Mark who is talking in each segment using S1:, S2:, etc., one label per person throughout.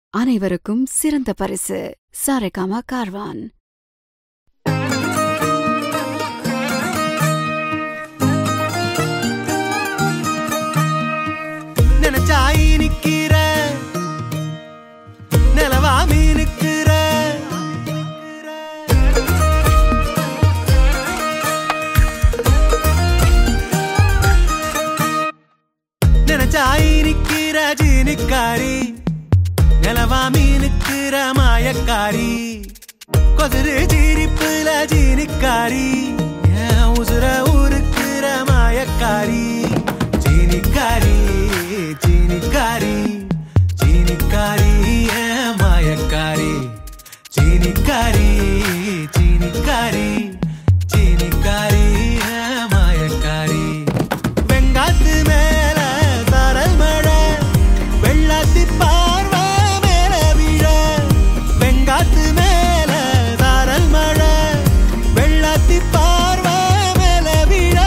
S1: அனைவருக்கும் சிறந்த பரிசு சாரேகாமா கார்வான்.
S2: நினைச்சாய் நிக்கிற நிலவாமி நிக்கிற நினைச்சாய் நிக்கிற ஜீனிக்காரி நிலவாமி நிக்கிற மாயக்காரி கொதிரு ஜீரிப்புல ஜீனிக்காரி என் உசுர ஊருக்கிற மாயக்காரி ஜீனிக்காரி ஜீனிக்காரி ஜீனிக்காரி என் மாயக்காரி ஜீனிக்காரி ஜீனிக்காரி ஜீனிக்காரி என் மாயக்காரி வெங்காத்து மேல தரல் மழை வெள்ளாத்தி பார்வை மேல விழ வெங்காத்து மேல தரல் மழை வெள்ளாத்தி பார்வை மேல விழ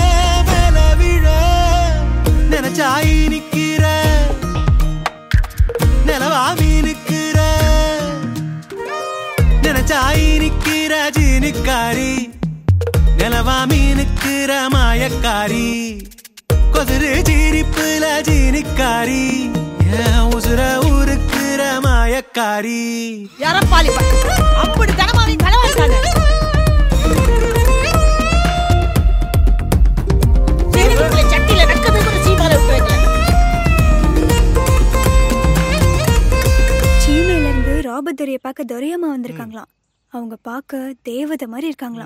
S2: நினைச்சாய் நிக்கிற நிலவாமி நிக்கிற நினைச்சாய் நிக்கிற ஜீனிக்காரி நிலவாமி நிக்கிற மாயக்காரி கொதிரு ஜீரிப்புல ஜீனிக்காரி என் உசுர ஊருக்கிற மாயக்காரி
S3: யாரப்பாலி அப்படி தனமாவி கலவாய்க்கான
S4: ராபத்துரிய பார்க்க துரையம்மா வந்திருக்காங்களாம். அவங்க பார்க்க தேவதை மாதிரி இருக்காங்களாம்.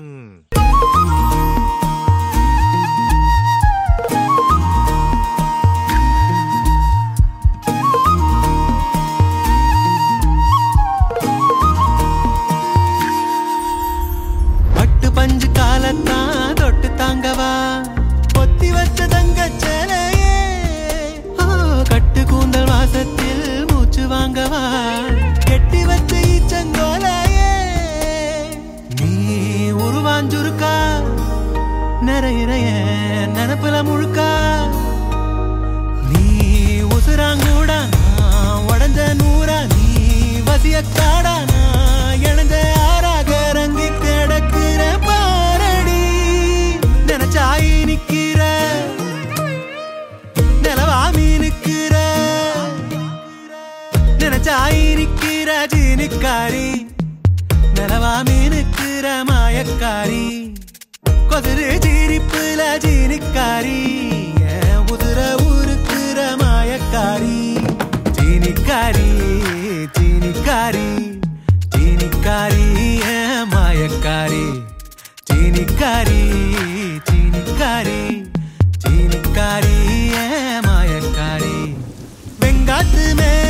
S2: பட்டு பஞ்சு காலத்தான் தொட்டு தாங்கவா பொத்தி வச்ச தங்க சேலையே கட்டு கூந்தல் வாசத்தில் மூச்சு வாங்கவா கெட்டி வச்ச ஈச்சங்கோலையே நீ உருவாஞ்சுருக்கா நிறைய நினப்புல முழுக்கா நீ உசுராங்கூடா நான் உடஞ்ச நூறா நீ வசிய காடா நான் இணைஞ்ச ஆறாக ரங்கி கிடக்குற பாரடி நினைச்சாய் நிக்கிற நிலவாமி நிக்கிற நினைச்சாய் நிக்கிற ஜீனிக்காரி நிலவாமி நிக்கிற மாயக்காரி கொதிரு ஜீரிப்புல ஜீனிக்காரி என் உதிர ஊருக்கிற மாயக்காரி ஜீனிக்காரி ஜீனிக்காரி ஜீனிக்காரி என் மாயக்காரி ஜீனிக்காரி ஜீனிக்காரி ஜீனிக்காரி என் மாயக்காரி வெங்காத்து மே